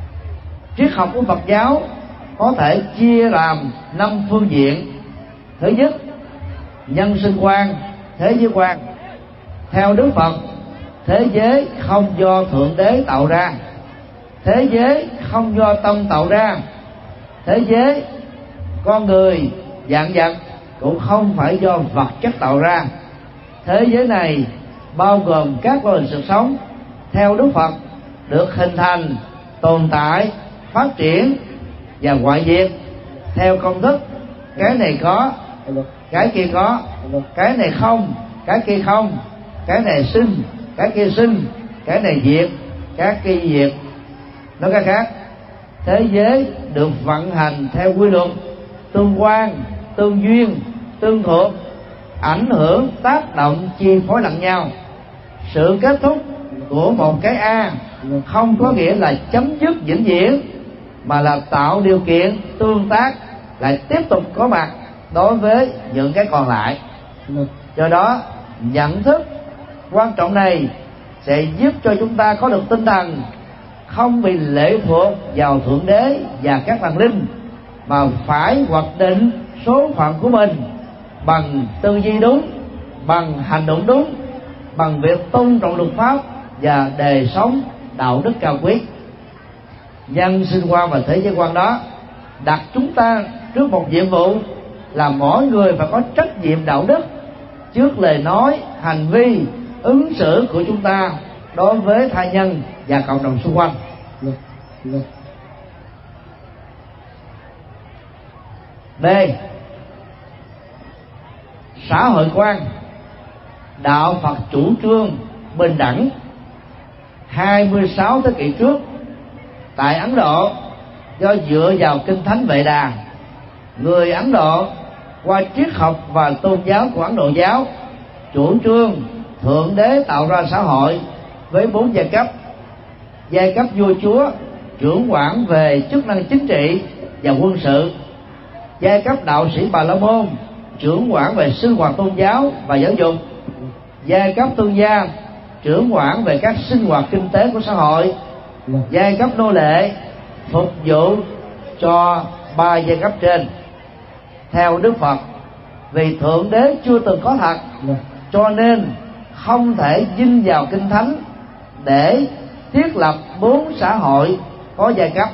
Triết học của Phật giáo có thể chia làm năm phương diện. Thứ nhất, nhân sinh quan, thế giới quan. Theo Đức Phật, thế giới không do Thượng Đế tạo ra, thế giới không do tâm tạo ra, thế giới con người vạn vật cũng không phải do vật chất tạo ra. Thế giới này bao gồm các loài sự sống theo Đức Phật được hình thành, tồn tại, phát triển và hoại diệt theo công thức cái này có, cái kia có, cái này không, cái kia không, cái này sinh, cái kia sinh, cái này diệt, cái kia diệt. Nói cách khác, thế giới được vận hành theo quy luật tương quan, tương duyên, tương thuộc, ảnh hưởng, tác động, chi phối lẫn nhau. Sự kết thúc của một cái A không có nghĩa là chấm dứt vĩnh viễn, mà là tạo điều kiện tương tác lại tiếp tục có mặt đối với những cái còn lại. Do đó nhận thức quan trọng này sẽ giúp cho chúng ta có được tinh thần không bị lệ thuộc vào Thượng Đế và các thần linh, mà phải hoạch định số phận của mình bằng tư duy đúng, bằng hành động đúng, bằng việc tôn trọng luật pháp và đời sống đạo đức cao quý. Nhân sinh quan và thế giới quan đó đặt chúng ta trước một nhiệm vụ là mỗi người phải có trách nhiệm đạo đức trước lời nói, hành vi, ứng xử của chúng ta đối với tha nhân và cộng đồng xung quanh. B. Xã hội quan. Đạo Phật chủ trương bình đẳng. hai mươi sáu thế kỷ trước, tại Ấn Độ, do dựa vào kinh thánh Vệ Đà, người Ấn Độ qua triết học và tôn giáo của Ấn Độ giáo chủ trương thượng đế tạo ra xã hội với bốn giai cấp: giai cấp vua chúa trưởng quản về chức năng chính trị và quân sự, giai cấp đạo sĩ Bà La Môn trưởng quản về sinh hoạt tôn giáo và giáo dục, giai cấp thương gia trưởng quản về các sinh hoạt kinh tế của xã hội, giai cấp nô lệ phục vụ cho ba giai cấp trên. Theo Đức Phật, vì thượng đế chưa từng có thật, cho nên không thể vin vào kinh thánh để thiết lập bốn xã hội có giai cấp.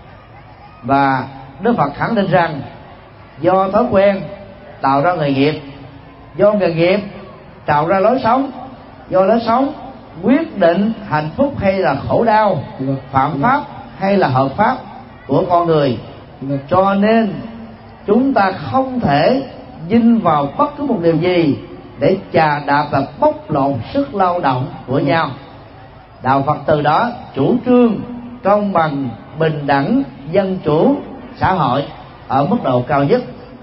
Và Đức Phật khẳng định rằng do thói quen tạo ra nghề nghiệp, do nghề nghiệp tạo ra lối sống, do lối sống quyết định hạnh phúc hay là khổ đau, phạm pháp hay là hợp pháp của con người. Cho nên chúng ta không thể vin vào bất cứ một điều gì để chà đạp và bóc lột sức lao động của nhau. Đạo Phật từ đó chủ trương công bằng, bình đẳng, dân chủ xã hội ở mức độ cao nhất.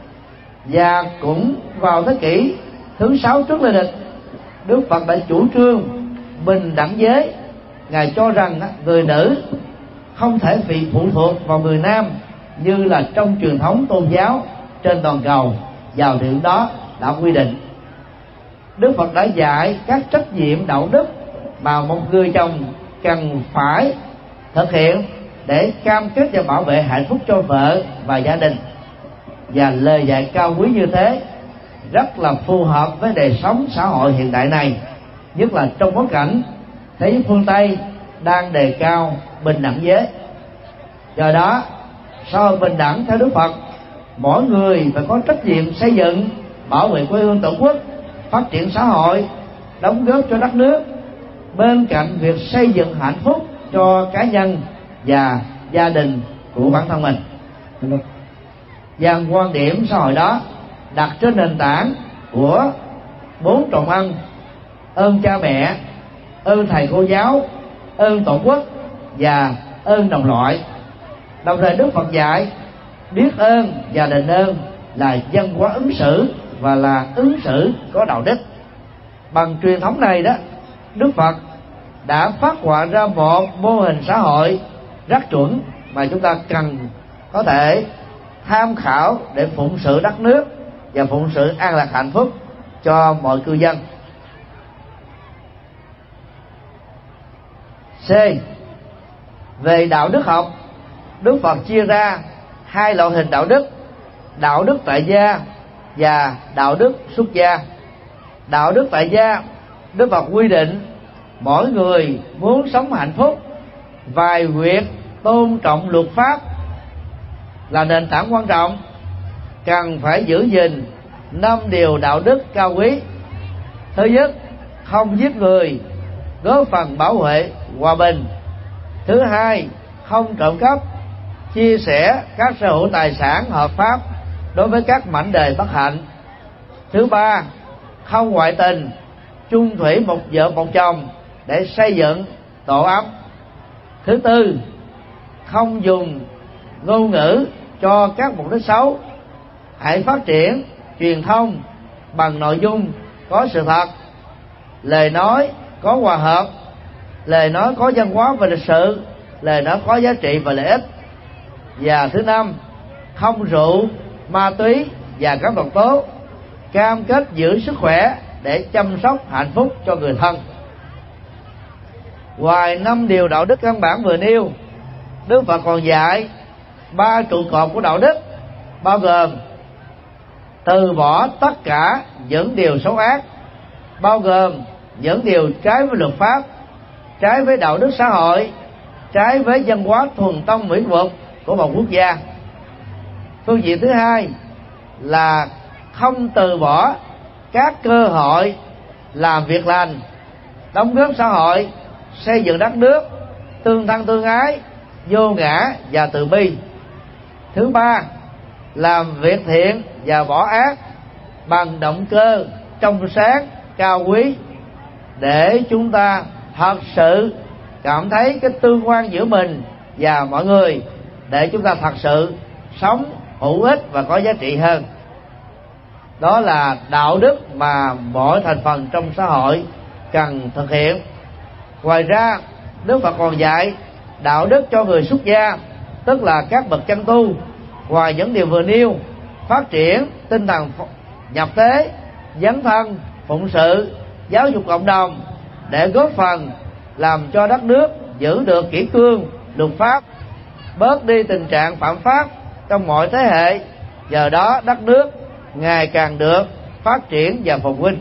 Và cũng vào thế kỷ thứ sáu trước Lê Lịch, Đức Phật đã chủ trương bình đẳng giới. Ngài cho rằng người nữ không thể bị phụ thuộc vào người nam như là trong truyền thống tôn giáo trên toàn cầu. Vào điểm đó đã quy định. Đức Phật đã dạy các trách nhiệm đạo đức mà một người chồng cần phải thực hiện để cam kết và bảo vệ hạnh phúc cho vợ và gia đình. Và lời dạy cao quý như thế rất là phù hợp với đời sống xã hội hiện đại này, nhất là trong bối cảnh thế giới phương Tây đang đề cao bình đẳng giới. Do đó, xã hội bình đẳng theo Đức Phật, mỗi người phải có trách nhiệm xây dựng, bảo vệ quê hương tổ quốc, phát triển xã hội, đóng góp cho đất nước, bên cạnh việc xây dựng hạnh phúc cho cá nhân và gia đình của bản thân mình. Và quan điểm xã hội đó đặt trên nền tảng của bốn trọng ân: ơn cha mẹ, ơn thầy cô giáo, ơn tổ quốc và ơn đồng loại. Đồng thời Đức Phật dạy biết ơn và đền ơn là văn hóa ứng xử và là ứng xử có đạo đức. Bằng truyền thống này đó, Đức Phật đã phát họa ra một mô hình xã hội rất chuẩn mà chúng ta cần có thể tham khảo để phụng sự đất nước và phụng sự an lạc hạnh phúc cho mọi cư dân. C. Về đạo đức học, Đức Phật chia ra hai loại hình đạo đức: đạo đức tại gia và đạo đức xuất gia. Đạo đức tại gia, Đức Phật quy định mỗi người muốn sống hạnh phúc, vài việc tôn trọng luật pháp là nền tảng quan trọng, cần phải giữ gìn năm điều đạo đức cao quý. Thứ nhất, không giết người, góp phần bảo vệ hòa bình. Thứ hai, không trộm cắp, chia sẻ các sở hữu tài sản hợp pháp đối với các mảnh đề bất hạnh. Thứ ba, không ngoại tình, chung thủy một vợ một chồng để xây dựng tổ ấm. Thứ tư, không dùng ngôn ngữ cho các mục đích xấu, hãy phát triển truyền thông bằng nội dung có sự thật, lời nói có hòa hợp, lời nói có văn hóa và lịch sự, lời nói có giá trị và lợi ích. Và thứ năm, không rượu, ma túy và các độc tố, cam kết giữ sức khỏe để chăm sóc hạnh phúc cho người thân. Ngoài năm điều đạo đức căn bản vừa nêu, Đức Phật còn dạy ba trụ cột của đạo đức, bao gồm từ bỏ tất cả những điều xấu ác, bao gồm những điều trái với luật pháp, trái với đạo đức xã hội, trái với văn hóa thuần tông mỹ thuật của một quốc gia. Phương diện thứ hai là không từ bỏ các cơ hội làm việc lành, đóng góp xã hội, xây dựng đất nước tương thân tương ái, vô ngã và từ bi. Thứ ba, làm việc thiện và bỏ ác bằng động cơ trong sáng, cao quý, để chúng ta thật sự cảm thấy cái tương quan giữa mình và mọi người, để chúng ta thật sự sống hữu ích và có giá trị hơn. Đó là đạo đức mà mọi thành phần trong xã hội cần thực hiện. Ngoài ra, Đức Phật còn dạy đạo đức cho người xuất gia, tức là các bậc chân tu. Ngoài những điều vừa nêu, phát triển tinh thần nhập thế, dấn thân, phụng sự, giáo dục cộng đồng, để góp phần làm cho đất nước giữ được kỷ cương, luật pháp, bớt đi tình trạng phạm pháp trong mọi thế hệ. Nhờ đó đất nước ngày càng được phát triển và phồn vinh.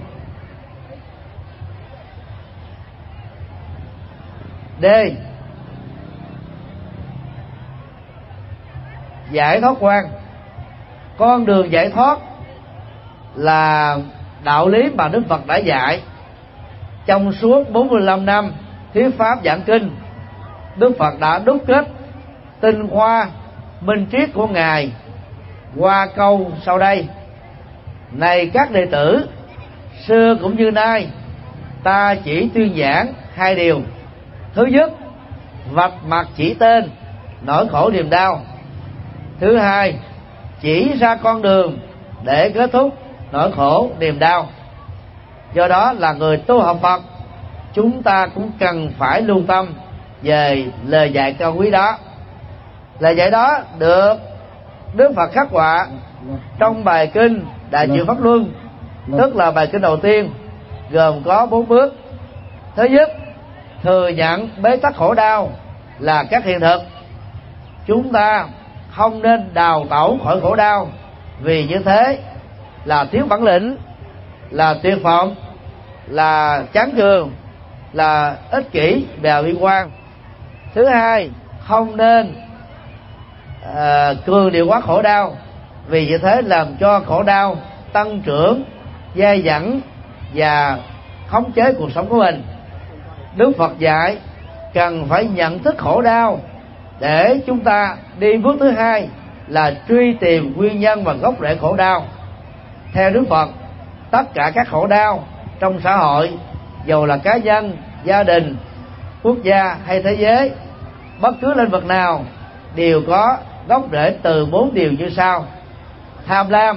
D. Giải thoát quan. Con đường giải thoát là đạo lý mà Đức Phật đã dạy trong suốt bốn mươi lăm năm thuyết pháp giảng kinh. Đức Phật đã đúc kết tinh hoa minh triết của Ngài qua câu sau đây: này các đệ tử, xưa cũng như nay, ta chỉ tuyên giảng hai điều. Thứ nhất, vạch mặt chỉ tên nỗi khổ niềm đau. Thứ hai, chỉ ra con đường để kết thúc nỗi khổ niềm đau. Do đó là người tu học Phật, chúng ta cũng cần phải lưu tâm về lời dạy cao quý đó. Lời dạy đó được Đức Phật khắc họa trong bài kinh Đại Chuyển Pháp Luân, tức là bài kinh đầu tiên, gồm có bốn bước. Thứ nhất, thừa nhận bế tắc khổ đau là các hiện thực. Chúng ta không nên đào tẩu khỏi khổ đau, vì như thế là thiếu bản lĩnh, là tuyệt vọng, là chán chường, là ích kỷ và bi quan. Thứ hai, không nên à, cường điệu quá khổ đau, vì như thế làm cho khổ đau tăng trưởng, dai dẳng và khống chế cuộc sống của mình. Đức Phật dạy cần phải nhận thức khổ đau, để chúng ta đi bước thứ hai là truy tìm nguyên nhân và gốc rễ khổ đau. Theo Đức Phật, tất cả các khổ đau trong xã hội, dầu là cá nhân, gia đình, quốc gia hay thế giới, bất cứ lĩnh vực nào, đều có gốc rễ từ bốn điều như sau: tham lam,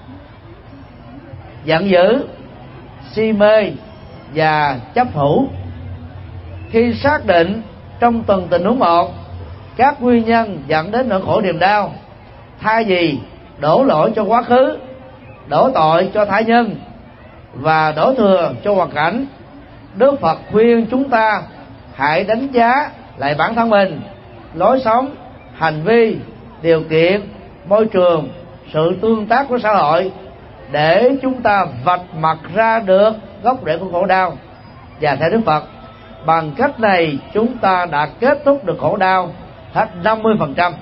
giận dữ, si mê và chấp hữu. Khi xác định trong từng tình huống một các nguyên nhân dẫn đến nỗi khổ niềm đau, thay vì đổ lỗi cho quá khứ, đổ tội cho tha nhân và đổ thừa cho hoàn cảnh, Đức Phật khuyên chúng ta hãy đánh giá lại bản thân mình, lối sống, hành vi, điều kiện, môi trường, sự tương tác của xã hội, để chúng ta vạch mặt ra được gốc rễ của khổ đau. Và theo Đức Phật, bằng cách này chúng ta đã kết thúc được khổ đau hết năm mươi phần trăm.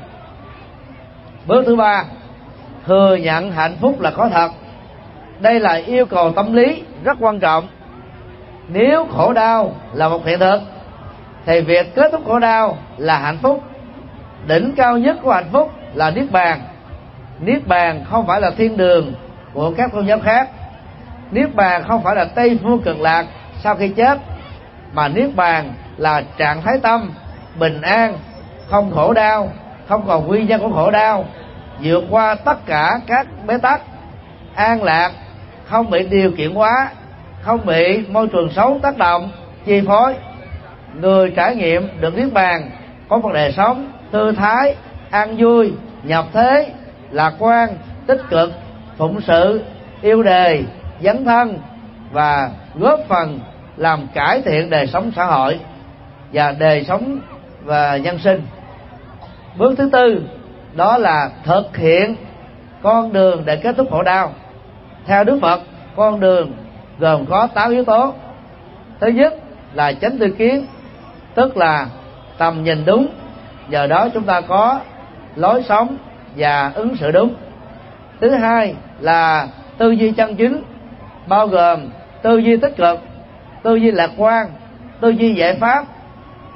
Bước thứ ba, thừa nhận hạnh phúc là có thật. Đây là yêu cầu tâm lý rất quan trọng. Nếu khổ đau là một hiện thực, thì việc kết thúc khổ đau là hạnh phúc. Đỉnh cao nhất của hạnh phúc là Niết Bàn. Niết Bàn không phải là thiên đường của các tôn giáo khác. Niết Bàn không phải là Tây Phương Cực Lạc sau khi chết, mà Niết Bàn là trạng thái tâm bình an, không khổ đau, không còn nguyên nhân của khổ đau, vượt qua tất cả các bế tắc, an lạc, không bị điều kiện hóa, không bị môi trường xấu tác động, chi phối. Người trải nghiệm được Niết Bàn có một đời sống tư thái, an vui, nhập thế, lạc quan, tích cực, phụng sự, yêu đề, dấn thân và góp phần làm cải thiện đời sống xã hội và đời sống và nhân sinh. Bước thứ tư, đó là thực hiện con đường để kết thúc khổ đau. Theo Đức Phật, con đường gồm có tám yếu tố. Thứ nhất là chánh tư kiến, tức là tầm nhìn đúng, nhờ đó chúng ta có lối sống và ứng xử đúng. Thứ hai là tư duy chân chính, bao gồm tư duy tích cực, tư duy lạc quan, tư duy giải pháp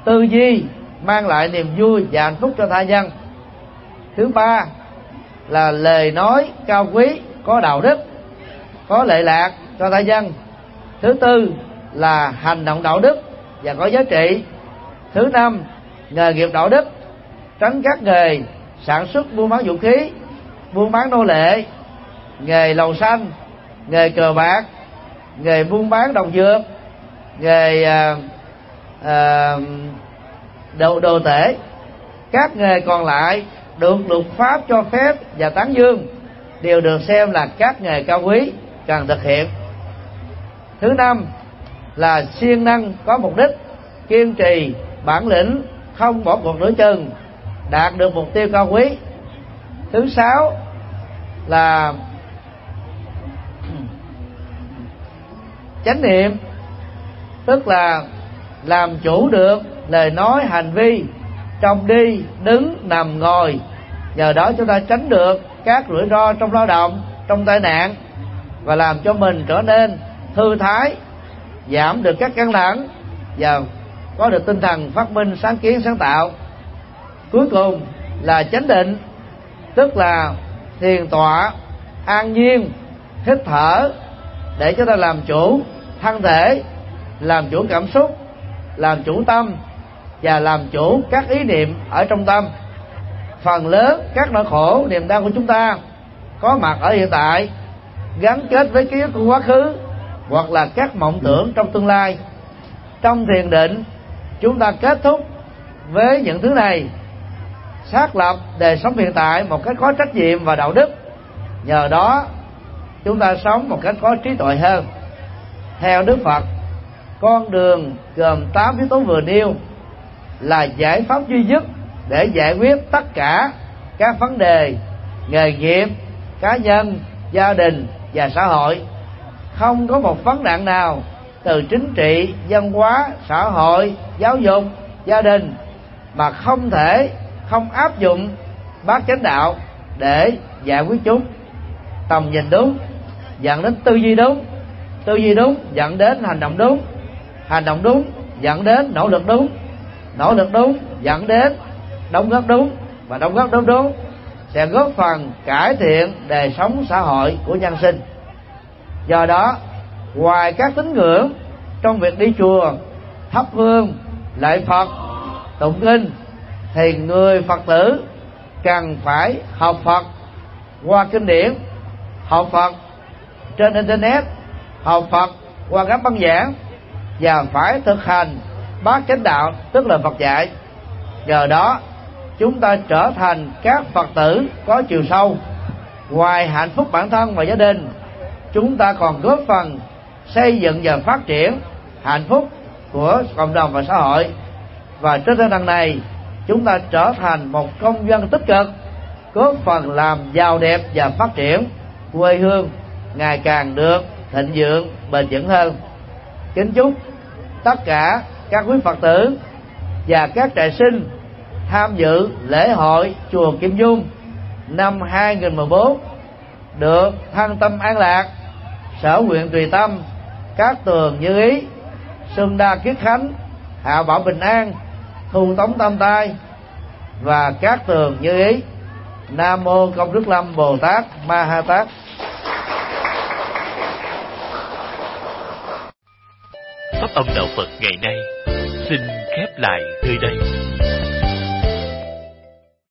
tư duy mang lại niềm vui và hạnh phúc cho tha nhân. Thứ ba là lời nói cao quý, có đạo đức, có lệ lạc cho tha nhân. Thứ tư là hành động đạo đức và có giá trị. Thứ năm, nghề nghiệp đạo đức, tránh các nghề sản xuất buôn bán vũ khí, buôn bán nô lệ, nghề lầu xanh, nghề cờ bạc, nghề buôn bán đồng dược, nghề à, à, đồ, đồ tể. Các nghề còn lại được luật pháp cho phép và tán dương đều được xem là các nghề cao quý cần thực hiện. Thứ năm là siêng năng có mục đích, kiên trì, bản lĩnh, không bỏ cuộc nửa chừng, đạt được mục tiêu cao quý. Thứ sáu là chánh niệm, tức là làm chủ được lời nói hành vi trong đi, đứng, nằm, ngồi. Nhờ đó chúng ta tránh được các rủi ro trong lao động, trong tai nạn, và làm cho mình trở nên thư thái, giảm được các căng thẳng và có được tinh thần phát minh, sáng kiến, sáng tạo. Cuối cùng là chánh định, tức là thiền tọa, an nhiên, hít thở để chúng ta làm chủ thân thể, làm chủ cảm xúc, làm chủ tâm và làm chủ các ý niệm ở trong tâm. Phần lớn các nỗi khổ, niềm đau của chúng ta có mặt ở hiện tại, gắn kết với ký ức của quá khứ hoặc là các mộng tưởng trong tương lai. Trong thiền định, chúng ta kết thúc với những thứ này, xác lập đời sống hiện tại một cách có trách nhiệm và đạo đức. Nhờ đó chúng ta sống một cách có trí tuệ hơn. Theo Đức Phật, con đường gồm tám yếu tố vừa nêu là giải pháp duy nhất để giải quyết tất cả các vấn đề nghề nghiệp, cá nhân, gia đình và xã hội. Không có một vấn nạn nào từ chính trị, văn hóa, xã hội, giáo dục, gia đình mà không thể không áp dụng bát chánh đạo để giải quyết chúng. Tầm nhìn đúng dẫn đến tư duy đúng, tư duy đúng dẫn đến hành động đúng, hành động đúng dẫn đến nỗ lực đúng, nỗ lực đúng dẫn đến đóng góp đúng, và đóng góp đúng đúng sẽ góp phần cải thiện đời sống xã hội của nhân sinh. Do đó, ngoài các tín ngưỡng, trong việc đi chùa, thắp hương, lạy Phật, tụng kinh, thì người Phật tử cần phải học Phật qua kinh điển, học Phật trên internet, học Phật qua các băng giảng, và phải thực hành bát chánh đạo, tức là Phật dạy. Nhờ đó chúng ta trở thành các Phật tử có chiều sâu. Ngoài hạnh phúc bản thân và gia đình, chúng ta còn góp phần xây dựng và phát triển hạnh phúc của cộng đồng và xã hội. Và trên tinh thần này, chúng ta trở thành một công dân tích cực, góp phần làm giàu đẹp và phát triển quê hương ngày càng được thịnh vượng, bền vững hơn. Kính chúc tất cả các quý Phật tử và các trại sinh tham dự lễ hội chùa Kim Dung năm hai nghìn mười bốn được thân tâm an lạc, sở nguyện tùy tâm, các tường như ý, xuân đa kiết khánh, hạ bảo bình an, thu tống tam tai, và các tường như ý. Nam mô Công Đức Lâm Bồ Tát Ma Ha Tát. Pháp âm đạo Phật ngày nay xin khép lại nơi đây.